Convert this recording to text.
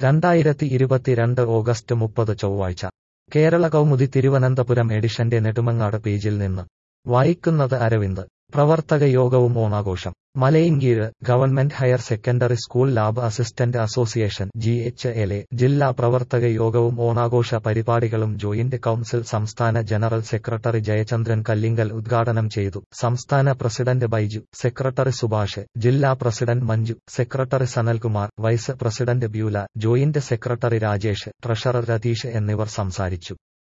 2022 August 30 ചൊവ്വാഴ്ച കേരള കൗമുദി തിരുവനന്തപുരം എഡിഷന്റെ നെടുമങ്ങാട് പേജിൽ നിന്ന് വായിക്കുന്നത് അരവിന്ദ്. പ്രവർത്തക യോഗവും ഓണാഘോഷം. Malayinkeezh government higher secondary school lab assistant association GHLA ജില്ലാ പ്രവർത്തക യോഗവും ഓണാഘോഷ പരിപാടികളും ജോയിന്റ് കൌൺസിൽ സംസ്ഥാന ജനറൽ സെക്രട്ടറി ജയചന്ദ്രൻ കല്ലിങ്കൽ ഉദ്ഘാടനം ചെയ്തു. സംസ്ഥാന പ്രസിഡന്റ് ബൈജു, സെക്രട്ടറി സുഭാഷ്, ജില്ലാ president Manju, secretary Sanalkumar, vice president Beula, joint secretary Rajesh, treasurer Ratheesh എന്നിവർ സംസാരിച്ചു.